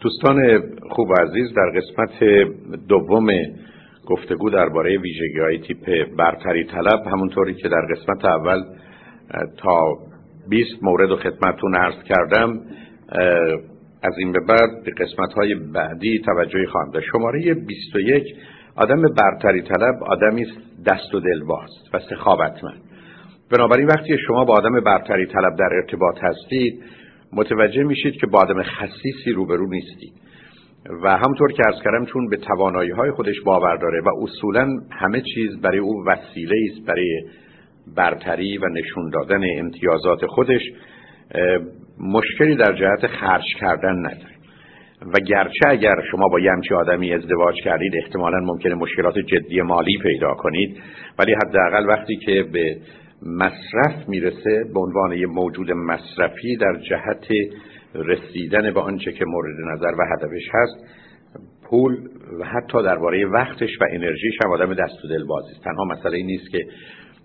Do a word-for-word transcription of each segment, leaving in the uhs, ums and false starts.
دوستان خوب و عزیز، در قسمت دوم گفتگو درباره ویژگی‌های تیپ برتری طلب، همونطوری که در قسمت اول تا بیست مورد و خدمتتون عرض کردم، از این به بعد به قسمت‌های بعدی توجهی خواهم داشت. شماره بیست و یک، آدم برتری طلب آدمی است دست و دلباز و سخاوتمند. بنابراین وقتی شما با آدم برتری طلب در ارتباط هستید، متوجه میشید که با آدم خسیسی روبرو نیستید و همونطور که عرض کردم چون به توانایی‌های خودش باور داره و اصولاً همه چیز برای او وسیله است برای برتری و نشون دادن امتیازات خودش، مشکلی در جهت خرج کردن نداره. و گرچه اگر شما با یه همچین آدمی ازدواج کردید احتمالاً ممکنه مشکلات جدی مالی پیدا کنید، ولی حداقل وقتی که به مصرف میرسه به عنوان یه موجود مصرفی در جهت رسیدن به آنچه که مورد نظر و هدفش هست، پول و حتی درباره وقتش و انرژیش هم آدم دست و دل بازی است. تنها مسئله این نیست که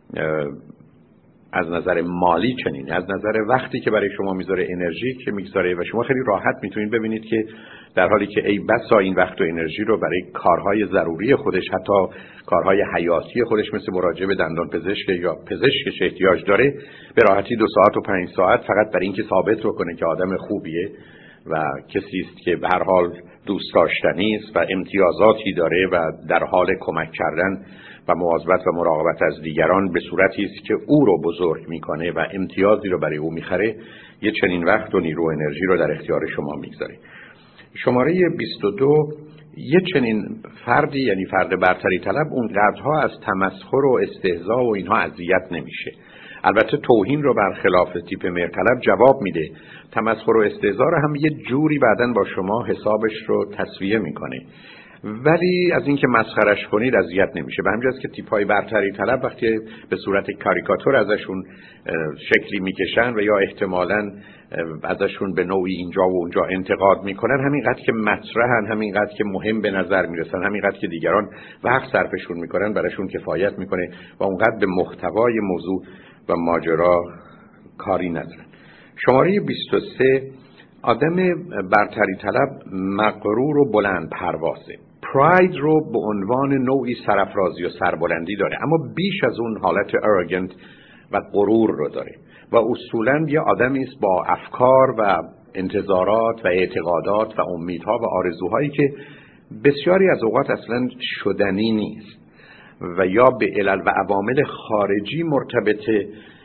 از نظر مالی چنینه، از نظر وقتی که برای شما میذاره، انرژی که میگذاره و شما خیلی راحت میتونید ببینید که در حالی که ای بسا این وقت و انرژی رو برای کارهای ضروری خودش، حتی کارهای حیاتی خودش مثل مراجعه به دندان پزشک یا پزشکش احتیاج داره، به راحتی دو ساعت و پنج ساعت فقط برای اینکه ثابت رو کنه که آدم خوبیه و کسی است که به هر حال دوست داشتنی است و امتیازاتی داره و در حال کمک کردن و مواظبت و مراقبت از دیگران به صورتی است که او رو بزرگ میکنه و امتیازی رو برای او میخره، یه چنین وقت و نیرو و انرژی رو در اختیار شما میگذاره. شماره بیست و دو، یه چنین فردی، یعنی فرد برتری طلب، اون قدرها از تمسخر و استهزاء و اینها اذیت نمیشه. البته توهین رو برخلاف تیپ مرطلب جواب میده، تمسخر و استهزاء رو هم یه جوری بعدن با شما حسابش رو تسویه میکنه، ولی از اینکه مسخرش کنید اذیت نمیشه. به همین جاست که تیپ‌های برتری طلب وقتی به صورت کاریکاتور ازشون شکلی میکشن و یا احتمالاً ازشون به نوعی اینجا و اونجا انتقاد میکنن، همینقدر که مطرحن، همینقدر که مهم به نظر میرسن، همینقدر که دیگران وقت صرفشون میکنن براشون کفایت میکنه و اونقدر به محتوای موضوع و ماجرا کاری ندارن. شماره بیست و سه، آدم برتری طلب مغرور و بلند پروازه. پراید رو به عنوان نوعی سرافرازی و سربلندی داره، اما بیش از اون حالت ارگنت و غرور رو داره و اصولاً یه آدمی است با افکار و انتظارات و اعتقادات و امیدها و آرزوهایی که بسیاری از اوقات اصلاً شدنی نیست و یا به علل و عوامل خارجی مرتبطه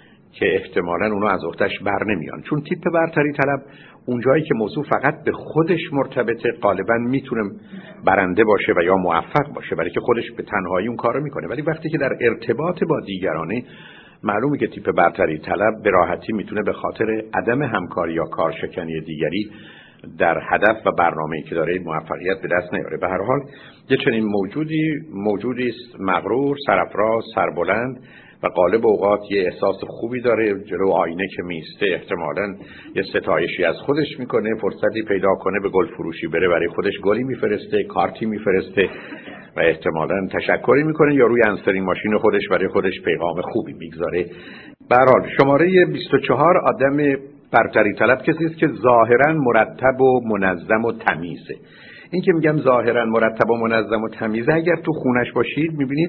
که احتمالاً اونو از اختش بر نمیان. چون تیپ برتری طلب اونجایی که موضوع فقط به خودش مرتبطه غالباً میتونه برنده باشه و یا موفق باشه، برای که خودش به تنهایی اون کارو میکنه. ولی وقتی که در ارتباط با دیگرانه، معلومه که تیپ برتری طلب به راحتی میتونه به خاطر عدم همکاری یا کارشکنی دیگری در هدف و برنامه‌ای که داره موفقیت به دست نیاره. به هر حال یه چنین موجودی موجودی است مغرور، سرافراز، سربلند و غالب اوقات یه احساس خوبی داره. جلو آینه که میسته احتمالاً یه ستایشی از خودش میکنه، فرصتی پیدا کنه به گل فروشی بره، برای خودش گلی میفرسته، کارتی میفرسته و احتمالاً تشکری میکنه یا روی انسرینگ ماشین خودش برای خودش پیغام خوبی میگذاره. به هر حال شماره بیست و چهار، آدم برتری طلب کسی است که ظاهراً مرتب و منظم و تمیزه. این که میگم ظاهراً مرتب و منظم و تمیزه، اگر تو خونش باشید میبینید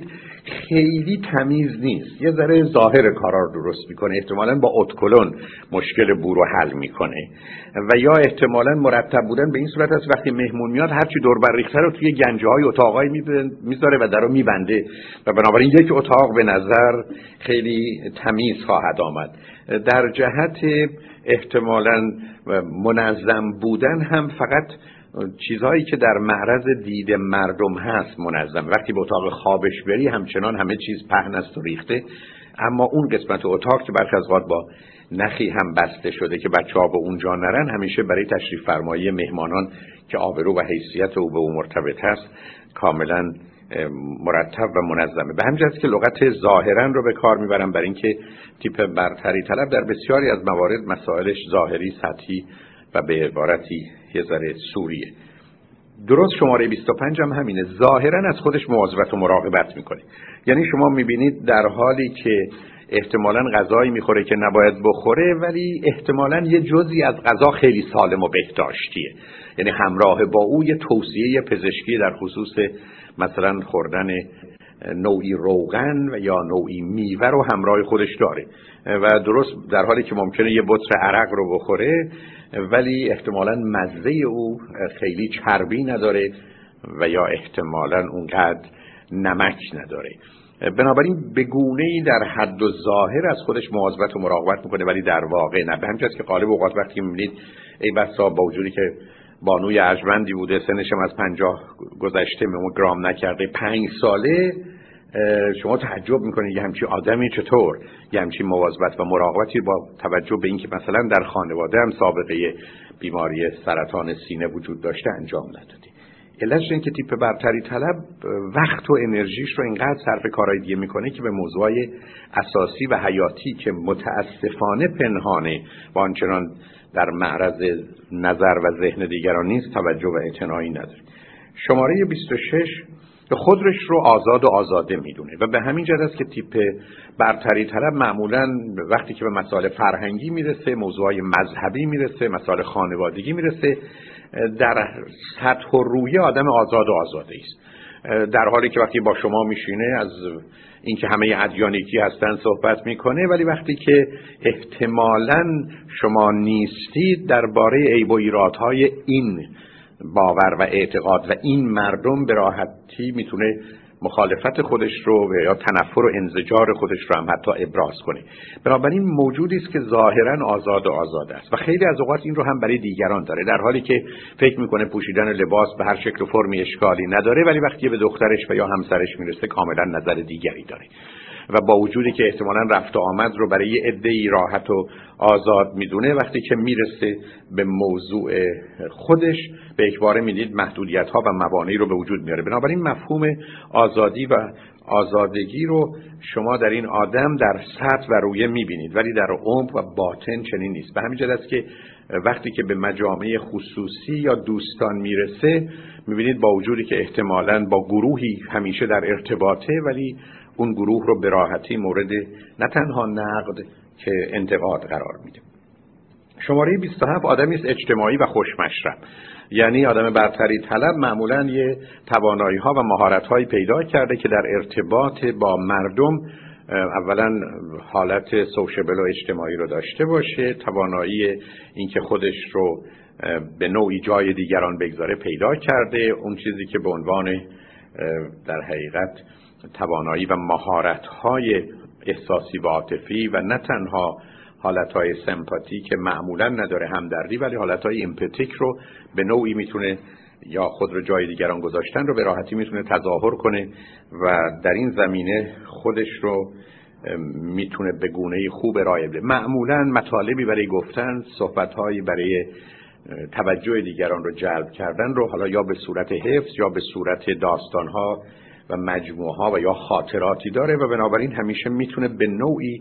خیلی تمیز نیست، یه ذره ظاهر کارا رو درست میکنه، احتمالاً با اتکلون مشکل بو رو حل میکنه و یا احتمالاً مرتب بودن به این صورت است وقتی مهمون میاد هرچی دور بر ریخته رو توی گنجه های اتاقای میذاره و درو میبنده و بنابراین یک اتاق به نظر خیلی تمیز خواهد آمد. در جهت احتمالاً منظم بودن هم فقط چیزهایی که در معرض دید مردم هست منظم. وقتی به اتاق خوابش بری همچنان همه چیز پهن است و ریخته، اما اون قسمت اتاق که برخی از اوقات با نخی هم بسته شده که بچه‌ها به اونجا نرن، همیشه برای تشریف فرمایی مهمانان که آبرو و حیثیت او به او مرتبط هست کاملا مرتب و منظمه. به همین جهت که لغت ظاهرا رو به کار میبرم برای اینکه تیپ برتری طلب در بسیاری از موارد مسائلش ظاهری، سطحی و به عبارتی یه ذره سوریه. درست شماره بیست و پنج هم همینه، ظاهرا از خودش مواظبت و مراقبت میکنه. یعنی شما میبینید در حالی که احتمالاً غذایی میخوره که نباید بخوره، ولی احتمالاً یه جزئی از غذا خیلی سالم و بهداشتیه. یعنی همراه با او یه توصیه پزشکی در خصوص مثلا خوردن نوعی روغن و یا نوعی میوه رو همراه خودش داره و درست در حالی که ممکنه یه بطر عرق رو بخوره ولی احتمالاً مزه او خیلی چربی نداره و یا احتمالاً اونقدر نمک نداره. بنابراین به گونه‌ای در حد و ظاهر از خودش مواظبت و مراقبت میکنه ولی در واقع نه. به همین جهت که غالب اوقات وقتی میبینید ای بسا با وجودی که بانوی ارجمندی بوده، سنش هم از پنجاه گذشته، مموگرام نکرده، پنج ساله، شما تعجب میکنید یه همچین آدمی چطور یه همچین مواظبت و مراقبتی با توجه به اینکه مثلا در خانواده هم سابقه بیماری سرطان سینه وجود داشته انجام نداده. علتش این که تیپ برتری طلب وقت و انرژیش رو اینقدر صرف کارهای دیگه میکنه که به موضوعای اساسی و حیاتی که متاسفانه پنهانه و آنچنان در معرض نظر و ذهن دیگران نیست توجه و اعتنایی نداره. شماره بیست و شش خودش رو آزاد و آزاده میدونه و به همین جهت است که تیپ برتری طلب معمولاً وقتی که به مسائل فرهنگی میرسه، موضوعای مذهبی میرسه، مسائل خانوادگی میرسه، در سطح و روی آدم آزاد و آزاده است. در حالی که وقتی با شما میشینه از اینکه همه ادیان یکی هستن صحبت میکنه، ولی وقتی که احتمالاً شما نیستید درباره عیب و ایرادهای این باور و اعتقاد و این مردم به راحتی میتونه مخالفت خودش رو یا تنفر و انزجار خودش رو هم حتی ابراز کنه. بنابراین موجودی است که ظاهراً آزاد و آزاده است و خیلی از اوقات این رو هم برای دیگران داره، در حالی که فکر میکنه پوشیدن لباس به هر شکل و فرمی اشکالی نداره، ولی وقتی به دخترش و یا همسرش میرسه کاملا نظر دیگری داره و با وجودی که احتمالاً رفت و آمد رو برای یه عده‌ای راحت و آزاد میدونه، وقتی که میرسه به موضوع خودش به اکباره میدید محدودیت‌ها و موانعی رو به وجود میاره. بنابراین مفهوم آزادی و آزادگی رو شما در این آدم در سطح و رویه میبینید ولی در عمق و باطن چنین نیست. به همین جهت است که وقتی که به مجامع خصوصی یا دوستان میرسه میبینید با وجودی که احتمالاً با گروهی همیشه در ارتباطه، ولی اون گروه رو به راحتی مورد نه تنها نقد که انتقاد قرار میده. شماره بیست و هفت آدمی است اجتماعی و خوشمشرب، یعنی آدم برتری طلب معمولاً یه توانایی ها و مهارت هایی پیدا کرده که در ارتباط با مردم اولا حالت سوشیبل و اجتماعی رو داشته باشه، توانایی اینکه خودش رو به نوعی جای دیگران بگذاره پیدا کرده، اون چیزی که به عنوان در حقیقت توانایی و مهارت‌های احساسی و عاطفی و نه تنها حالت‌های سمپاتی که معمولاً نداره همدردی، ولی حالت‌های امپاتیک رو به نوعی میتونه یا خود رو جای دیگران گذاشتن رو به راحتی میتونه تظاهر کنه و در این زمینه خودش رو میتونه به گونه‌ای خوب ارائه بده. معمولاً مطالبی برای گفتن، صحبت‌هایی برای توجه دیگران رو جلب کردن رو حالا یا به صورت حفظ یا به صورت داستان‌ها و مجموعه و یا خاطراتی داره و بنابراین همیشه میتونه به نوعی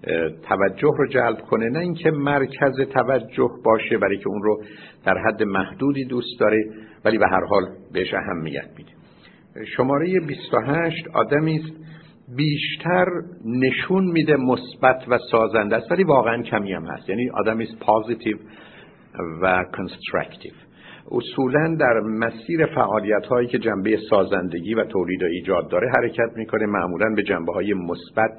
توجه رو جلب کنه، نه اینکه مرکز توجه باشه برای که اون رو در حد محدودی دوست داره ولی به هر حال بهش اهمیت میده. شماره بیست و هشت آدمی است بیشتر نشون میده مثبت و سازنده است ولی واقعا کمی هم هست، یعنی آدمی است پوزیتیو و کنستراکتیو. اصولاً در مسیر فعالیت‌هایی که جنبه سازندگی و تولید و ایجاد داره حرکت میکنه، معمولاً به جنبه‌های مثبت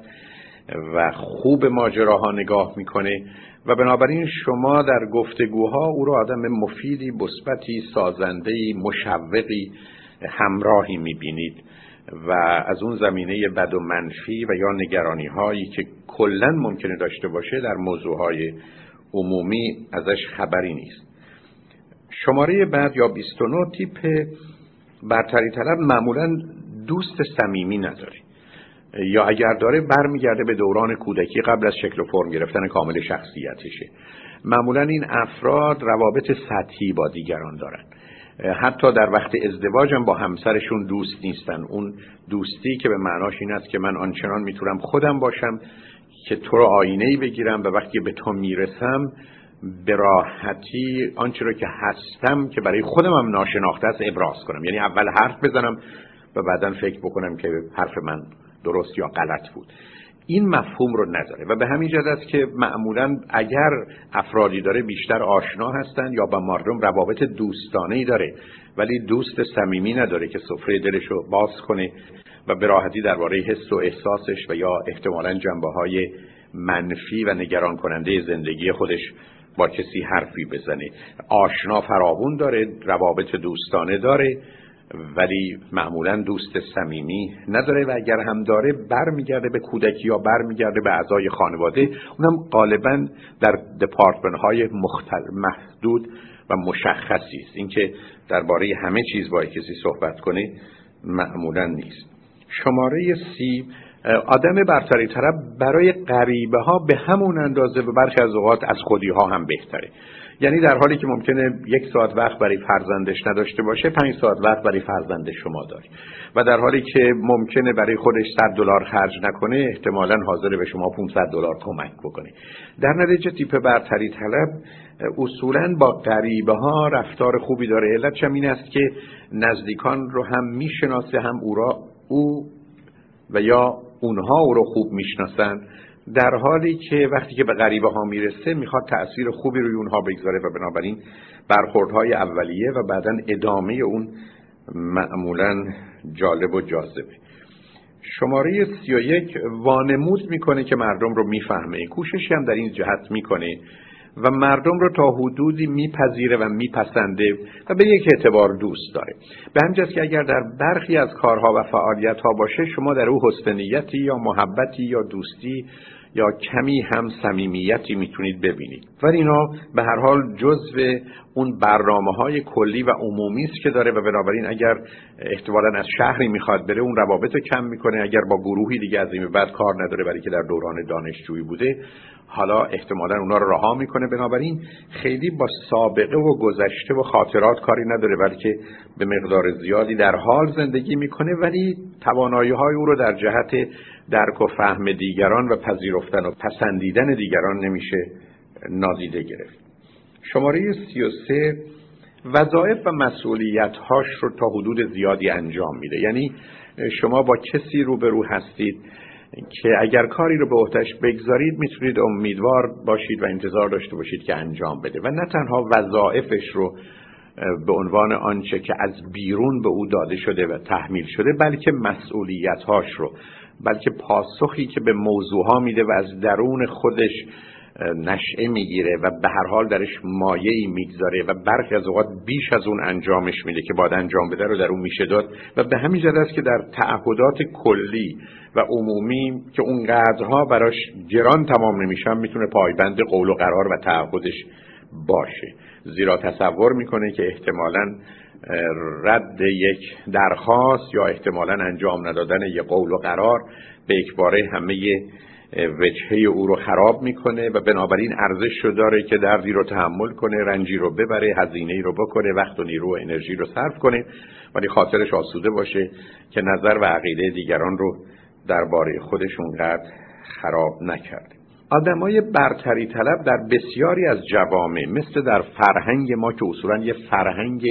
و خوب ماجراها نگاه میکنه و بنابراین شما در گفتگوها او رو آدم مفیدی، مثبتی، سازنده‌ای، مشوقی، همراهی میبینید و از اون زمینه بد و منفی و یا نگرانی‌هایی که کلاً ممکنه داشته باشه در موضوعهای عمومی ازش خبری نیست. شماره بعد یا بیست و نه تیپ برتری طلب معمولاً دوست صمیمی نداره یا اگر داره برمیگرده به دوران کودکی قبل از شکل و فرم گرفتن کامل شخصیتشه. معمولاً این افراد روابط سطحی با دیگران دارن، حتی در وقت ازدواج هم با همسرشون دوست نیستن. اون دوستی که به معناش این است که من آنچنان میتونم خودم باشم که تو رو آینه‌ای بگیرم و وقتی به تو میرسم به راحتی آنچه رو که هستم که برای خودم هم ناشناخته است ابراز کنم، یعنی اول حرف بزنم و بعداً فکر بکنم که حرف من درست یا غلط بود. این مفهوم رو نداره و به همین جهت است که معمولاً اگر افرادی داره بیشتر آشنا هستن یا با مردم روابط دوستانه‌ای داره ولی دوست صمیمی نداره که سفره دلش رو باز کنه و به راحتی درباره حس و احساسش و یا احتمالاً جنبه‌های منفی و نگران کننده زندگی خودش با کسی حرفی بزنه. آشنا فراوون داره، روابط دوستانه داره ولی معمولا دوست صمیمی نداره و اگر هم داره برمیگرده به کودکی یا برمیگرده به اعضای خانواده، اونم غالبا در دپارتمان های مختلف محدود و مشخصی است. اینکه درباره همه چیز با کسی صحبت کنه معمولا نیست. شماره سی، آدم برتری طلب برای غریبه ها به همون اندازه و برخی از اوقات از خودی ها هم بهتره. یعنی در حالی که ممکنه یک ساعت وقت برای فرزندش نداشته باشه، پنج ساعت وقت برای فرزند شما داره و در حالی که ممکنه برای خودش صد دلار خرج نکنه، احتمالاً حاضر به شما پانصد دلار کمک بکنه. در نتیجه تیپ برتری طلب اصولاً با غریبه ها رفتار خوبی داره. علتش هم این است که نزدیکان رو هم میشناسه، هم او را او و یا اونها او رو خوب میشناسن، در حالی که وقتی که به غریبه ها میرسه میخواد تأثیر خوبی روی اونها بگذاره و بنابراین برخوردهای اولیه و بعداً ادامه اون معمولاً جالب و جاذبه. شماره سی و یک وانمود میکنه که مردم رو میفهمه، کوششی هم در این جهت میکنه و مردم رو تا حدودی میپذیره و میپسنده و به یک اعتبار دوست داره. به همین جهت که اگر در برخی از کارها و فعالیت‌ها باشه، شما در او حسن نیتی یا محبتی یا دوستی یا کمی هم صمیمیتی میتونید ببینید. ولی اینا به هر حال جزو اون برنامه‌های کلی و عمومی است که داره و بنابراین اگر احتمالاً از شهری میخواد بره، اون روابط رو کم میکنه. اگر با گروهی دیگه از این بعد کار نداره برای که در دوران دانشجویی بوده، حالا احتمالاً اونا رو رها میکنه. بنابراین خیلی با سابقه و گذشته و خاطرات کاری نداره، بلکه به مقدار زیادی در حال زندگی میکنه ولی توانایی‌های او رو در جهت درک و فهم دیگران و پذیرفتن و پسندیدن دیگران نمیشه نادیده گرفت. شماره سی و سه وظایف و مسئولیت‌هاش رو تا حدود زیادی انجام میده. یعنی شما با کسی روبرو هستید که اگر کاری رو به عهده‌اش بگذارید میتونید امیدوار باشید و انتظار داشته باشید که انجام بده و نه تنها وظایفش رو به عنوان آنچه که از بیرون به او داده شده و تحمیل شده، بلکه مسئولیت‌هاش رو، بلکه پاسخی که به موضوعها میده و از درون خودش نشأه میگیره و به هر حال درش مایه‌ای میگذاره و برخی از اوقات بیش از اون انجامش میده که باید انجام بده رو در اون میشه داد و به همین جهت است که در تعهدات کلی و عمومی که اون قدرها براش گران تمام نمیشن، میتونه پایبند قول و قرار و تعهدش باشه. زیرا تصور میکنه که احتمالاً رد یک درخواست یا احتمالاً انجام ندادن یک قول و قرار به یکباره همه وجهه او رو خراب میکنه و بنابراین ارزش رو داره که دردی رو تحمل کنه، رنجی رو ببره، هزینه‌ای رو بکنه، وقت و نیرو و انرژی رو صرف کنه ولی خاطرش آسوده باشه که نظر و عقیده دیگران رو درباره خودش اونقدر خراب نکرده. آدمای برتری طلب در بسیاری از جوامع مثل در فرهنگ ما که اصولاً یه فرهنگ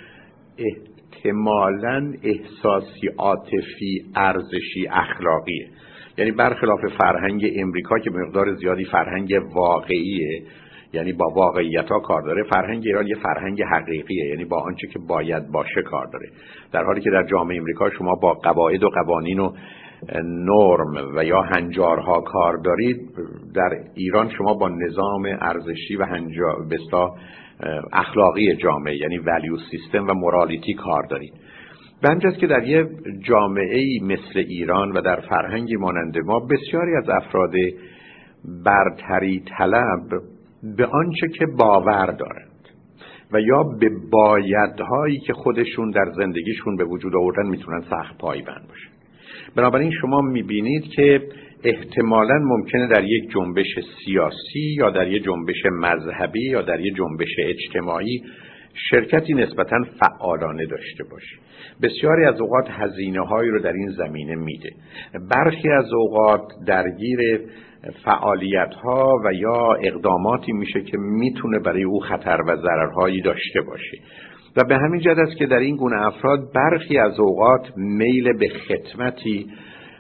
احتمالاً احساسی، عاطفی، ارزشی، اخلاقیه، یعنی برخلاف فرهنگ امریکا که به مقدار زیادی فرهنگ واقعیه، یعنی با واقعیت‌ها کار داره، فرهنگ ایران یه فرهنگ حقیقیه، یعنی با آنچه که باید باشه کار داره. در حالی که در جامعه امریکا شما با قواعد و قوانین و نرم و یا هنجارها کار دارید، در ایران شما با نظام ارزشی و هنجار بستا اخلاقی جامعه، یعنی ولیو سیستم و مورالیتی کار دارید. به همین جهت که در یه جامعه‌ای مثل ایران و در فرهنگی مانند ما بسیاری از افراد برتری طلب به آنچه که باور دارند و یا به بایدهایی که خودشون در زندگیشون به وجود آوردن میتونن سخت پایبند باشن. بنابراین شما میبینید که احتمالاً ممکنه در یک جنبش سیاسی یا در یک جنبش مذهبی یا در یک جنبش اجتماعی شرکتی نسبتاً فعالانه داشته باشه. بسیاری از اوقات هزینه‌هایی رو در این زمینه میده. برخی از اوقات درگیر فعالیت‌ها و یا اقداماتی میشه که میتونه برای او خطر و ضررهایی داشته باشه و به همین جهت است که در این گونه افراد برخی از اوقات میل به خدمتی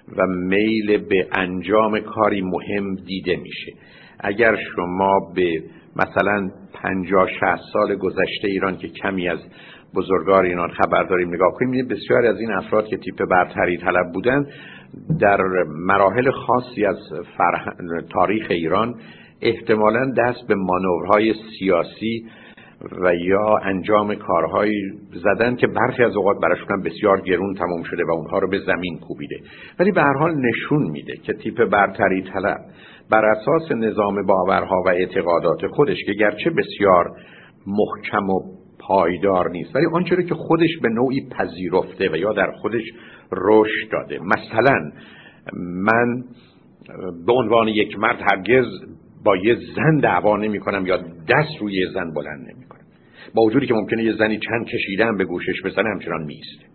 و میل به انجام کاری مهم دیده میشه. اگر شما به مثلا پنجاه شصت سال گذشته ایران که کمی از بزرگان ایران خبر داریم نگاه کنیم، می‌بینید بسیاری از این افراد که تیپ برتری طلب بودن در مراحل خاصی از فرح... تاریخ ایران احتمالاً دست به مانورهای سیاسی و یا انجام کارهایی زدن که برخی از اوقات براشون بسیار گرون تمام شده و اونها رو به زمین کوبیده. ولی به هر حال نشون میده که تیپ برتری طلب بر اساس نظام باورها و اعتقادات خودش که گرچه بسیار محکم و پایدار نیست ولی آنچه که خودش به نوعی پذیرفته و یا در خودش رشد داده. مثلا من به عنوان یک مرد هرگز با یه زن دعوا نمی کنم یا دست روی یه زن بلند نمی کنم، با وجودی که ممکنه یه زنی چند کشیدن به گوشش بزنه همچنان میسته.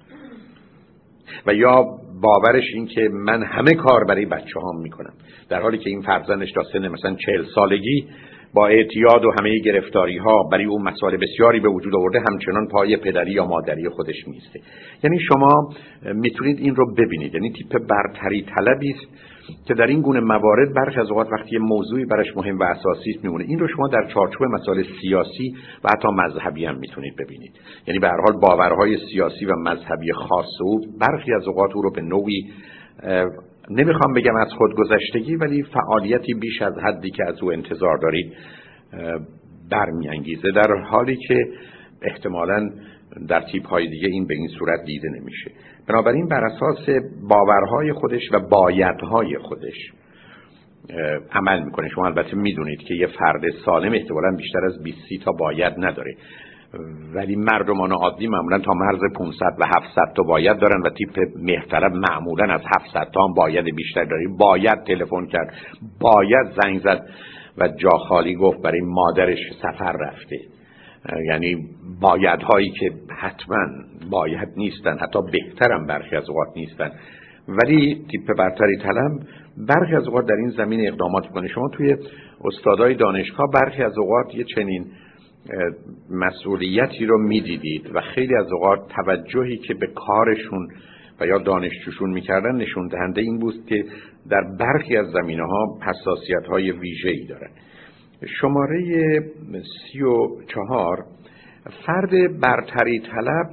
و یا باورش این که من همه کار برای بچه هام می کنم، در حالی که این فرزندش تا سن مثلا چهل سالگی با اعتیاد و همه گرفتاری ها برای اون مسائل بسیاری به وجود آورده همچنان پای پدری یا مادری خودش میسته. یعنی شما میتونید این رو ببینید، یعنی تیپ برتری طلبی است که در این گونه موارد برخی از اوقات وقتی موضوعی براش مهم و اساسی است میمونه. این رو شما در چارچوب مسائل سیاسی و حتی مذهبی هم میتونید ببینید. یعنی به هر حال باورهای سیاسی و مذهبی خاص او برخی از اوقات او رو به نوعی نمیخوام بگم از خودگذشتگی ولی فعالیتی بیش از حدی که از او انتظار دارید برمیانگیزه، در حالی که احتمالاً در تیپ های دیگه این به این صورت دیده نمیشه. بنابراین بر اساس باورهای خودش و بایدهای خودش عمل میکنه. شما البته میدونید که یه فرد سالم احتمالاً بیشتر از بیست تا باید نداره، ولی مردمان عادی معمولا تا مرز پانصد و هفتصد تا باید دارن و تیپ مهرطلب معمولا از هفتصد تا هم باید بیشتر داره. باید تلفن کرد، باید زنگ زد و جا خالی گفت برای مادرش سفر رفته. یعنی بایدهایی که حتما باید نیستن، حتی بهترم برخی از اوقات نیستن، ولی تیپ برتری طلب برخی از اوقات در این زمین اقدامات میکنه. شما توی استادای دانشگاه برخی از اوقات یه چنین مسئولیتی رو میدیدید و خیلی از اوقات توجهی که به کارشون و یا دانشجوشون میکردن نشون دهنده این بود که در برخی از زمینه‌ها حساسیت‌های ویژه‌ای دارن. شماره سی و چهار، فرد برتری طلب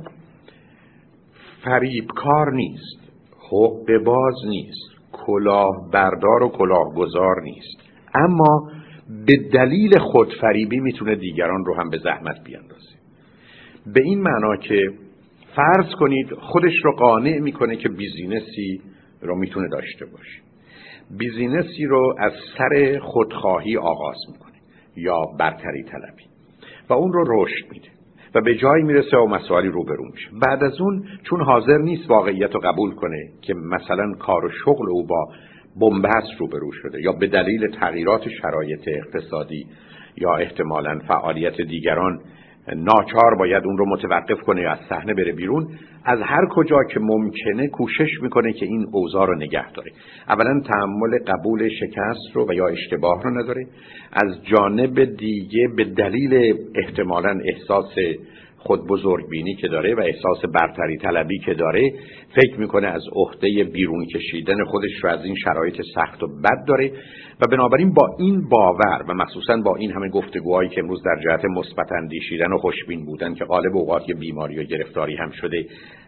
فریبکار نیست، حقه باز نیست، کلاه بردار و کلاه گذار نیست، اما به دلیل خودفریبی میتونه دیگران رو هم به زحمت بیاندازه. به این معنا که فرض کنید خودش رو قانع میکنه که بیزینسی رو میتونه داشته باشه، بیزینسی رو از سر خودخواهی آغاز میکنه یا برتری طلبی و اون رو رشد میده و به جایی میرسه و مسائلی روبرو میشه. بعد از اون چون حاضر نیست واقعیت رو قبول کنه که مثلا کار و شغل او با بنبست روبرو شده یا به دلیل تغییرات شرایط اقتصادی یا احتمالاً فعالیت دیگران ناچار باید اون رو متوقف کنه یا از صحنه بره بیرون، از هر کجا که ممکنه کوشش میکنه که این اوضاع رو نگه داره. اولا تحمل قبول شکست رو و یا اشتباه رو نداره، از جانب دیگه به دلیل احتمالاً احساس خود بزرگبینی که داره و احساس برتری طلبی که داره فکر میکنه از عهده بیرون کشیدن خودش رو از این شرایط سخت و بد داره و بنابراین با این باور و مخصوصا با این همه گفتگوهایی که امروز در جهت مثبت اندیشیدن و خوشبین بودن که غالب اوقات یه بیماری و گرفتاری هم شده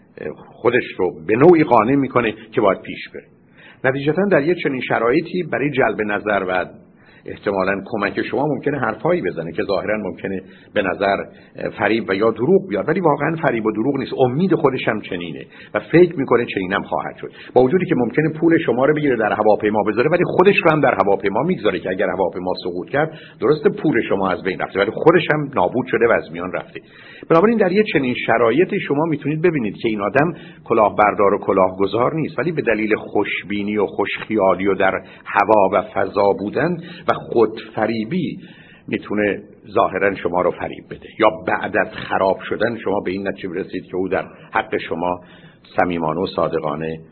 خودش رو به نوعی قانع میکنه که باید پیش بره. نتیجتا در یک چنین شرایطی برای جلب نظر و احتمالاً کمک شما ممکنه حرفایی بزنه که ظاهراً ممکنه به نظر فریب و یا دروغ بیاد، ولی واقعاً فریب و دروغ نیست. امید خودش هم چنینه و فکر میکنه چنینم خواهد شد، با وجودی که ممکنه پول شما رو بگیره در هواپیما بذاره ولی خودش رو هم در هواپیما میگذاره که اگر هواپیما سقوط کرد درسته پول شما از بین رفته ولی خودش هم نابود شده و از میان رفته. بنابراین در یک چنین شرایطی شما میتونید ببینید که این آدم کلاهبردار و کلاهگذار نیست، ولی به دلیل خوشبینی و خوشخیالی و در هوا و فضا بودن و خودفریبی میتونه ظاهرا شما رو فریب بده یا بعد از خراب شدن شما به این نتیجه برسید که او در حق شما صمیمانه و صادقانه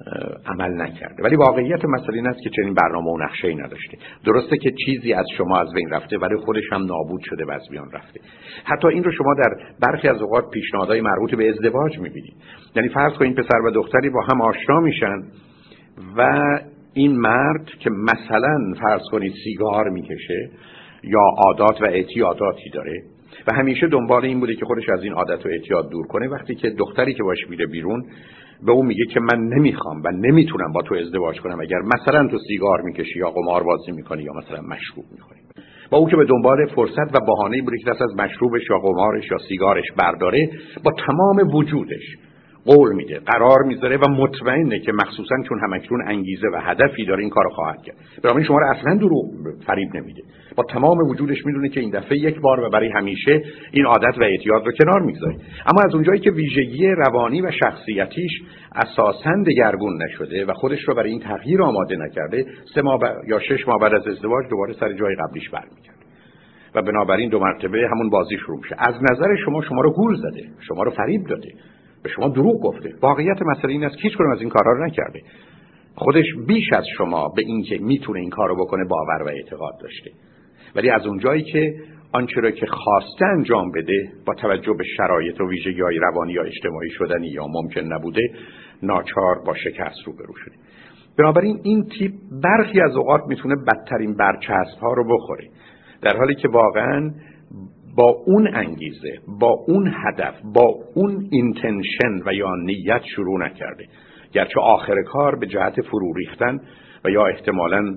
عمل نکرده. ولی واقعیت مسئله این است که چنین برنامه و نقشه‌ای نداشته. درسته که چیزی از شما از بین رفته ولی خودش هم نابود شده و از میان رفته. حتی این رو شما در برخی از اوقات پیشنهادهای مربوط به ازدواج می‌بینید. یعنی فرض کنید پسر و دختری با هم آشنا میشن و این مرد که مثلا فرض کنید سیگار میکشه یا عادات و اعتیاداتی داره و همیشه دنبال این بوده که خودش از این عادت و اعتیاد دور کنه، وقتی که دختری که باش میره بیرون به اون میگه که من نمیخوام و نمیتونم با تو ازدواج کنم اگر مثلا تو سیگار میکشی یا قمار بازی میکنی یا مثلا مشروب میخوری، با اون که به دنبال فرصت و بهانه‌ای بوده که دست از مشروبش یا قمارش یا سیگارش برداره، با تمام وجودش قول میده، قرار میذاره و مطمئنه که مخصوصا چون همکنون انگیزه و هدفی داره این کارو خواهد کرد. بنابراین شما رو اصلا دروغ فریب نمیده، با تمام وجودش میدونه که این دفعه یک بار و برای همیشه این عادت و اعتیاد رو کنار میگذاره. اما از اونجایی که ویژگی روانی و شخصیتیش اساساً دگرگون نشده و خودش رو برای این تغییر آماده نکرده، سه ماه ب... یا شش ماه بعد از ازدواج دوباره سر جای قبلیش برمیگرده و بنابراین دو مرتبه همون بازی شروع میشه. از نظر شما شما رو گول زده، شما رو فریب داده، به شما دروغ گفته. واقعیت مسئله این است که هیچ کدوم از این کارها رو نکرده. خودش بیش از شما به این که میتونه این کارو بکنه باور و اعتقاد داشته، ولی از اونجایی که آنچه را که خواسته انجام بده با توجه به شرایط و ویژگی‌های روانی یا اجتماعی شدنی یا ممکن نبوده، ناچار با شکست روبرو شده. بنابراین این تیپ برخی از اوقات میتونه بدترین برچسب‌ها رو بخوره، در حالی که واقعاً با اون انگیزه، با اون هدف، با اون اینتنشن و یا نیت شروع نکرده، گرچه آخر کار به جهت فرو ریختن و یا احتمالاً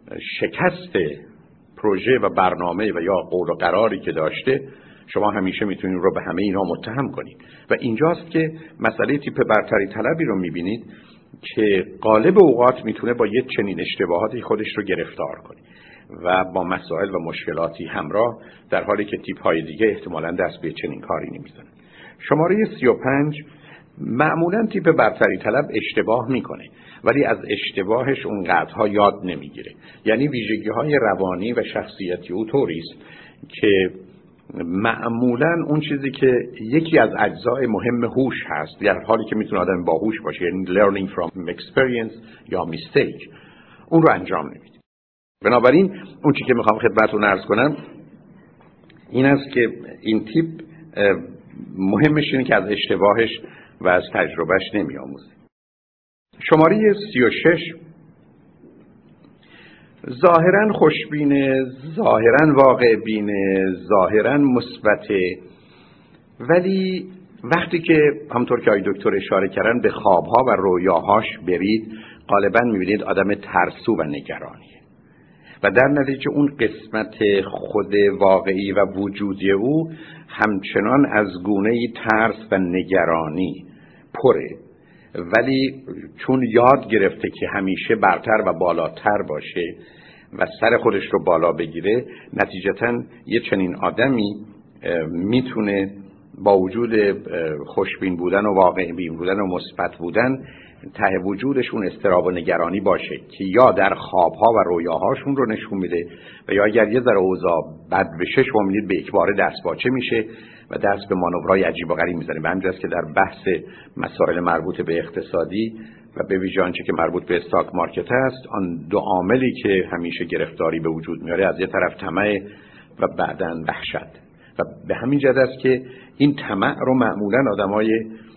شکست پروژه و برنامه و یا قول و قراری که داشته، شما همیشه میتونید رو به همه اینا متهم کنید. و اینجاست که مسئله تیپ برتری طلبی رو میبینید که غالب اوقات میتونه با یه چنین اشتباهاتی خودش رو گرفتار کنه و با مسائل و مشکلاتی همراه، در حالی که تیپ های دیگه احتمالاً دست به چنین کاری نمیزنن. شماره سی و پنج معمولاً تیپ برتری طلب اشتباه میکنه ولی از اشتباهش اونقدرها یاد نمیگیره. یعنی ویژگی های روانی و شخصیتی او طوری است که معمولاً اون چیزی که یکی از اجزای مهم هوش هست، در حالی که میتونه آدم باهوش باشه، یعنی learning from experience یا mistake، اون رو انجام نمیده. بنابراین اون چیزی که میخوام خدمتتون عرض کنم این است که این تیپ مهمش اینه که از اشتباهش و از تجربهش نمیآموزه. شماره سی و شش ظاهراً خوشبینه، ظاهراً واقع بینه، ظاهراً مثبته، ولی وقتی که همونطور که آقای دکتر اشاره کردن به خوابها و رویاهاش برید، غالباً میبینید آدم ترسو و نگرانیه و در نتیجه اون قسمت خود واقعی و وجودی او همچنان از گونه‌ای ترس و نگرانی پره، ولی چون یاد گرفته که همیشه برتر و بالاتر باشه و سر خودش رو بالا بگیره، نتیجتاً یه چنین آدمی میتونه با وجود خوشبین بودن و واقع بین بودن و مثبت بودن ته وجودش اون اضطراب و نگرانی باشه که یا در خوابها و رویاهاشون رو نشون میده و یا اگر یه ذره اوضاع بد بشه شما می‌بینید به یکباره دستپاچه میشه و دست به مانورهای عجیب و غریب میزنه. به همین جاست که در بحث مسائل مربوط به اقتصادی و به ویژه آنچه که مربوط به استاک مارکت است، آن دو عاملی که همیشه گرفتاری به وجود میاره، از یه طرف طمع و بعداً وحشت، و به همین جهت است که این طمع رو معمولاً آدمای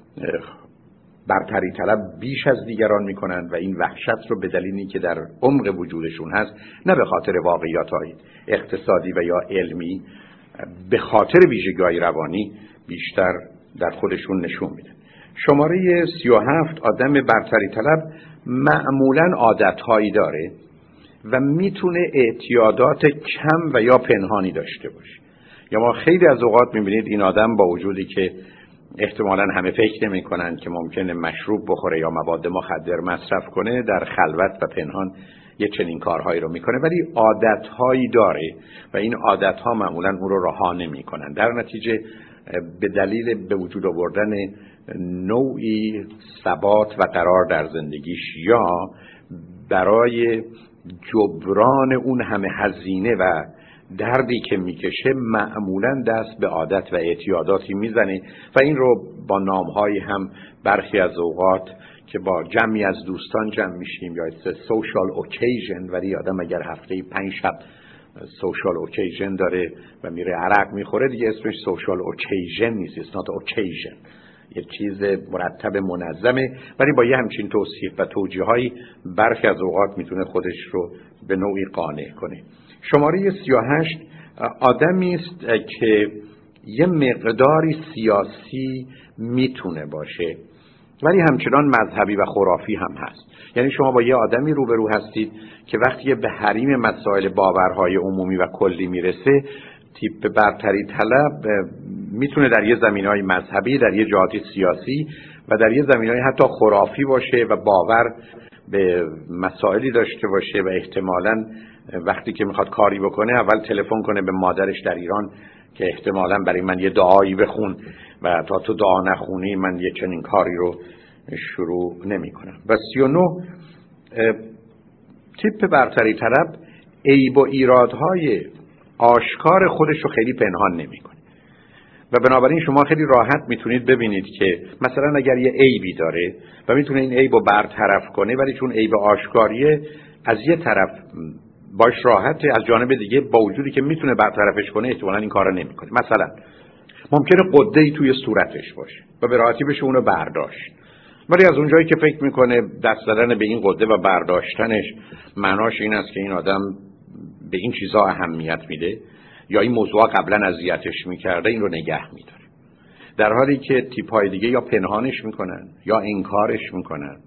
برتری طلب بیش از دیگران میکنن و این وحشت رو به دلیلی که در عمق وجودشون هست، نه به خاطر واقعیات‌های اقتصادی و یا علمی، به خاطر ویژگی‌های روانی بیشتر در خودشون نشون میدن. شماره سی و هفت آدم برتری طلب معمولاً عادت‌هایی داره و میتونه اعتیادات کم و یا پنهانی داشته باشه. یا ما خیلی از اوقات میبینید این آدم با وجودی که احتمالاً همه فکر نمی کنن که ممکنه مشروب بخوره یا مواد مخدر مصرف کنه، در خلوت و پنهان یه چنین کارهایی رو میکنه، ولی عادتهایی داره و این عادتها معمولاً اون رو رها نمی کنن. در نتیجه به دلیل به وجود آوردن نوعی ثبات و قرار در زندگیش یا برای جبران اون همه هزینه و دردی که میکشه، معمولاً دست به عادت و اعتیاداتی میزنه و این رو با نامهایی هم برخی از اوقات که با جمعی از دوستان جمع میشیم یا سوشال اوکیژن، ولی آدم اگر هفته پنج شب سوشال اوکیژن داره و میره عرق میخوره، دیگه اسمش سوشال اوکیژن نیست، it's not occasion. یه چیز مرتب منظمه، ولی با یه همچین توصیف و توجیه‌هایی برخی از اوقات میتونه خودش رو به نوعی قانع کنه. شماره سی و هشت آدمی است که یه مقداری سیاسی میتونه باشه ولی همچنان مذهبی و خرافی هم هست. یعنی شما با یه آدمی روبرو هستید که وقتی به حریم مسائل باورهای عمومی و کلی میرسه، تیپ برتری طلب میتونه در یه زمینه‌های مذهبی، در یه جهات سیاسی و در یه زمینه‌های حتی خرافی باشه و باور به مسائلی داشته باشه و احتمالاً وقتی که میخواد کاری بکنه اول تلفن کنه به مادرش در ایران که احتمالاً برای من یه دعایی بخون و تا تو دعا نخونی من یه چنین کاری رو شروع نمی کنم. و سی و نه تیپ برتری طلب عیب و ایرادهای آشکار خودش رو خیلی پنهان نمی کنه و بنابراین شما خیلی راحت میتونید ببینید که مثلا اگر یه عیبی داره و میتونه این عیب رو برطرف کنه، ولی چون عیب آشکاریه از یه طرف باش راحته، از جانب دیگه با وجودی که میتونه برطرفش کنه احتمالاً این کارو نمیکنه. مثلا ممکنه قده‌ای توی صورتش باشه و به راحتی بشه اونو برداشت، ولی از اونجایی که فکر میکنه دست زدن به این قده و برداشتنش معناش این است که این آدم به این چیزا اهمیت میده یا این موضوع قبلا اذیتش میکرده، این رو نگه میداره، در حالی که تیپ‌های دیگه یا پنهانش میکنن یا انکارش میکنن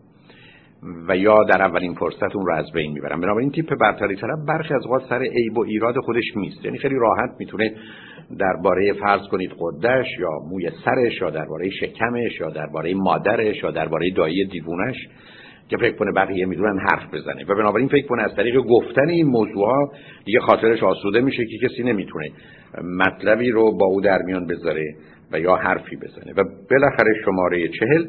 و یا در اولین فرصت اون رو از بین میبرن. بنابراین تیپ برتری طلب برخی از اوقات سر عیب و ایراد خودش میست، یعنی خیلی راحت میتونه درباره فرض کنید قدش یا موی سرش یا درباره شکمش یا درباره مادرش یا درباره دایی دیوونش که فکر کنه بقیه میدونن حرف بزنه و بنابراین فکر کنه از طریق گفتن این موضوعها دیگه خاطرش آسوده میشه که کسی نمیتونه مطلبی رو با او در میان بذاره و یا حرفی بزنه. و بالاخره شماره چهل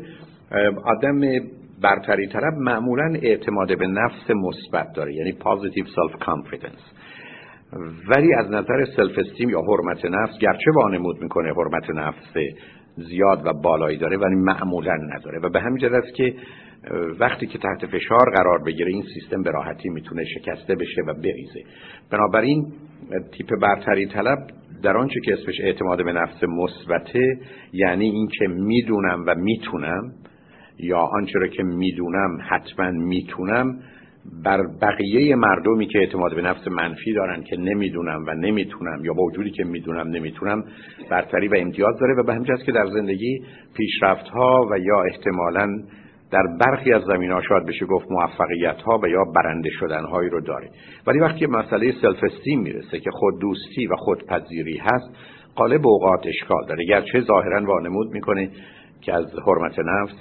آدم برتری طلب معمولا اعتماد به نفس مثبت داره، یعنی positive self confidence، ولی از نظر سلف استیم یا حرمت نفس گرچه وانمود میکنه حرمت نفس زیاد و بالایی داره ولی معمولا نداره و به همین جهت است که وقتی که تحت فشار قرار بگیره این سیستم به راحتی میتونه شکسته بشه و بریزه. بنابراین تیپ برتری طلب در آنچه که اسمش اعتماد به نفس مثبته، یعنی این که میدونم و میتونم یا آنچه را که میدونم حتما میتونم، بر بقیه مردمی که اعتماد به نفس منفی دارن که نمیدونم و نمیتونم یا با وجودی که میدونم نمیتونم برتری و امتیاز داره و به همین جهت که در زندگی پیشرفت‌ها و یا احتمالاً در برخی از زمینه‌ها شاید بشه گفت موفقیت‌ها و یا برنده شدن‌هایی رو داره. ولی وقتی مسئله سلف استیم میرسه که خود دوستی و خودپذیری هست، غالب اوقات اشکال داره، گرچه ظاهراً وانمود میکنه که از حرمت نفس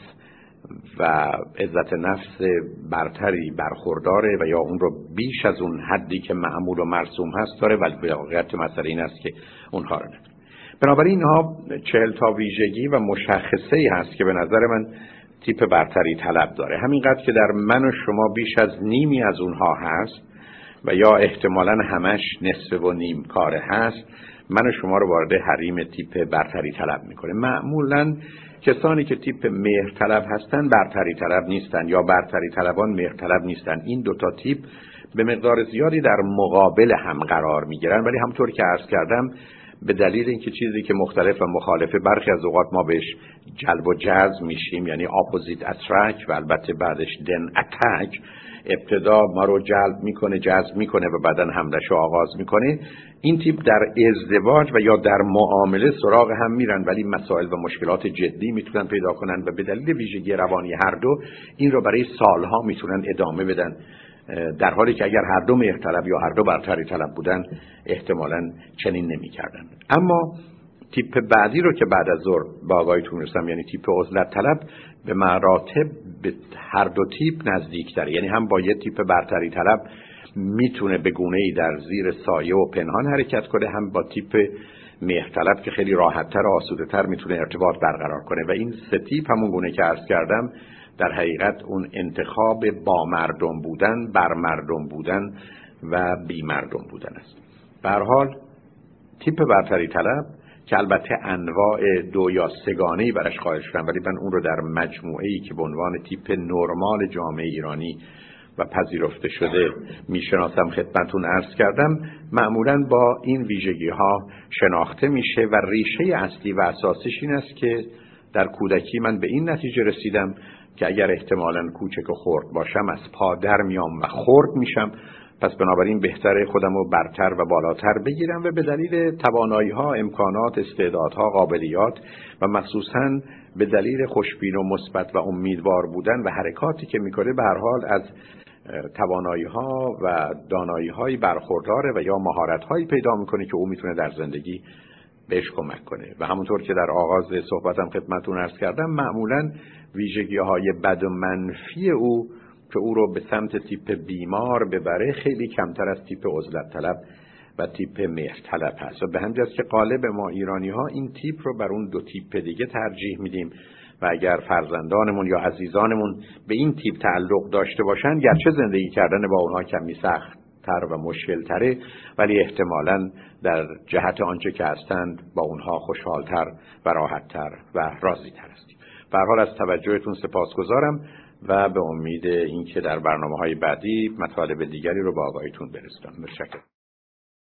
و عزت نفس برتری برخورداره و یا اون رو بیش از اون حدی که معمول و مرسوم هست داره، ولی واقعیت مسئله این است که اونها رو نداره. بنابراین اینها چهل تا ویژگی و مشخصه‌ای هست که به نظر من تیپ برتری طلب داره. همینقدر که در من و شما بیش از نیمی از اونها هست و یا احتمالاً همش نصف و نیم کاره هست، من و شما رو وارد حریم تیپ برتری طلب میکنه. معمولاً کسانی که تیپ مهر طلب هستن برتری طلب نیستن یا برتری طلبان مهر طلب نیستن. این دوتا تیپ به مقدار زیادی در مقابل هم قرار میگیرن، ولی همطور که عرض کردم به دلیل اینکه چیزی که مختلف و مخالفه برخی از اوقات ما بهش جلب و جذب میشیم، یعنی اپوزیت اترکت و البته بعدش دن اتک، ابتدا ما رو جلب میکنه جذب میکنه و بعدن حمله‌شو آغاز میکنه. این تیپ در ازدواج و یا در معامله سراغ هم میرن ولی مسائل و مشکلات جدی میتونن پیدا کنن و به دلیل ویژگی روانی هر دو این رو برای سالها میتونن ادامه بدن، در حالی که اگر هر دو مهر طلب یا هر دو برتری طلب بودن احتمالاً چنین نمی‌کردن. اما تیپ بعدی رو که بعد از ظهر با آقایتون میرسم، یعنی تیپ عزلت طلب، به مراتب به هر دو تیپ نزدیک‌تره، یعنی هم با یه تیپ برتری طلب میتونه به گونه‌ای در زیر سایه و پنهان حرکت کنه، هم با تیپ مهر طلب که خیلی راحت‌تر و آسوده‌تر میتونه ارتباط برقرار کنه. و این سه تیپ همون گونه که عرض کردم در حقیقت اون انتخاب با مردم بودن، بر مردم بودن و بی مردم بودن است. به هر حال تیپ برتری طلب که البته انواع دو یا سگانه‌ای برش قائل شدم، ولی من اون رو در مجموعه‌ای که به عنوان تیپ نرمال جامعه ایرانی و پذیرفته شده میشناسم خدمتتون عرض کردم، معمولاً با این ویژگی‌ها شناخته میشه و ریشه اصلی و اساسیش این است که در کودکی من به این نتیجه رسیدم که اگر احتمالاً کوچک و خرد باشم از پا در میام و خرد میشم، پس بنابراین بهتره خودم رو برتر و بالاتر بگیرم و به دلیل توانایی‌ها، امکانات، استعدادها، قابلیات و مخصوصاً به دلیل خوشبین و مثبت و امیدوار بودن و حرکاتی که میکنه به هر حال از توانایی‌ها و دانایی‌های برخورداره و یا مهارت‌هایی پیدا میکنه که او میتونه در زندگی بهش کمک کنه. و همونطور که در آغاز صحبتم خدمتتون عرض کردم، معمولاً ویژگی‌های بد و منفی او که او رو به سمت تیپ بیمار ببره خیلی کمتر از تیپ عزلت طلب و تیپ مهر طلب هست. و به همین جاست که غالب ما ایرانی‌ها این تیپ رو بر اون دو تیپ دیگه ترجیح میدیم و اگر فرزندانمون یا عزیزانمون به این تیپ تعلق داشته باشن، گرچه زندگی کردن با اونها کمی سخت تر و مشکل تره، ولی احتمالاً در جهت آنچه که هستند با اونها خوشحالتر و راحتتر و راضی تر هستیم. به هر حال از توجهتون سپاسگزارم و به امید اینکه در برنامه‌های بعدی مطالب دیگری رو با آقایتون برسونم. متشکرم.